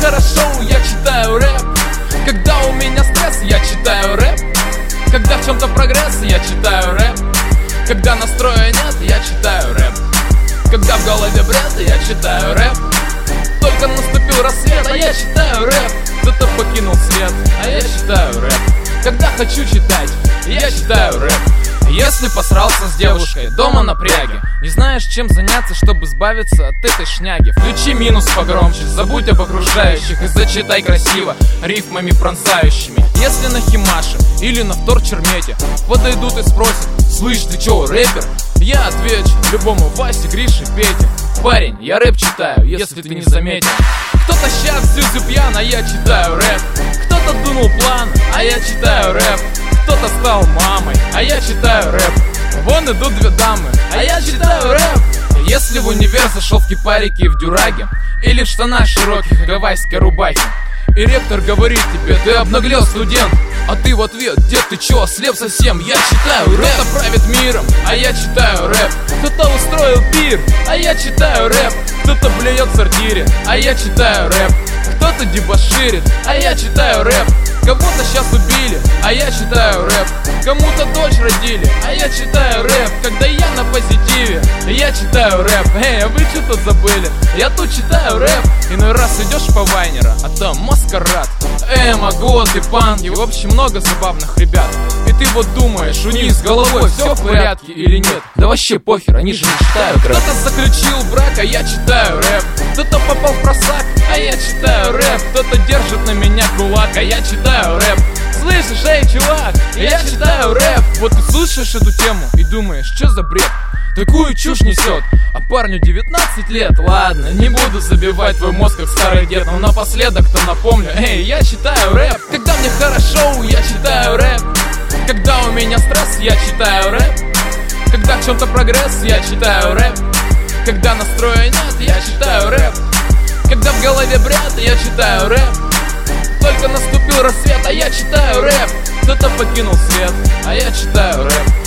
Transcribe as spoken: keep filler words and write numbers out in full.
хорошо, я читаю рэп. Когда у меня стресс, я читаю рэп. Когда в чем-то прогресс, я читаю рэп. Когда настроя нет, я читаю рэп. Когда в голове бред, я читаю рэп. Только наступил рассвет, а я читаю рэп. Кто-то покинул свет, а я читаю рэп. Когда хочу читать, я читаю рэп. Если посрался с девушкой дома на пряге, не знаешь, чем заняться, чтобы избавиться от этой шняги, включи минус погромче, забудь об окружающих и зачитай красиво, рифмами пронзающими. Если на химаше или на вторчермете подойдут и спросят: слышь, ты чё, рэпер? Я отвечу любому Васе, Грише, Пете: парень, я рэп читаю, если ты не заметил. Кто-то щас зюзю пьян, а я читаю рэп. Кто-то дунул план, а я читаю рэп. Кто-то стал мамой, а я читаю рэп. Вон идут две дамы, а я читаю рэп. Если в универ зашел в кипарике и в дюраге, или в штанах широких и гавайской рубахе, и ректор говорит тебе: ты обнаглел, студент. А ты в ответ: дед, ты чё, ослеп совсем? Я читаю рэп. Кто-то правит миром, а я читаю рэп. Кто-то устроил пир, а я читаю рэп. Кто-то блюет в сортире, а я читаю рэп. Кто-то дебоширит, а я читаю рэп. Кого-то сейчас убили, а я читаю рэп. Кому-то дочь родили, а я читаю рэп. Когда я на позитиве, я читаю рэп. Эй, а вы что тут забыли? Я тут читаю рэп. Иной раз идешь по Вайнера, а там маскарад, эмо, год и панк, и в общем много забавных ребят. И ты вот думаешь, у них с головой все в порядке или нет? Да вообще похер, они же не читают рэп. Кто-то заключил брак, а я читаю рэп. Кто-то попал в просак, а я читаю рэп. Кто-то держит на меня кулак, а я читаю рэп. Слышишь, эй, чувак, я читаю рэп. Вот ты слушаешь эту тему и думаешь: что за бред? Такую чушь несет, а парню девятнадцать лет. Ладно, не буду забивать твой мозг как старый дед, но напоследок-то напомню: эй, я читаю рэп. Когда мне хорошо, я читаю рэп. Когда у меня стресс, я читаю рэп. Когда в чем-то прогресс, я читаю рэп. Когда настроя нет, я читаю рэп. Когда в голове бред, я читаю рэп. Только наступил рассвет, а я читаю рэп. Кто-то покинул свет, а я читаю рэп.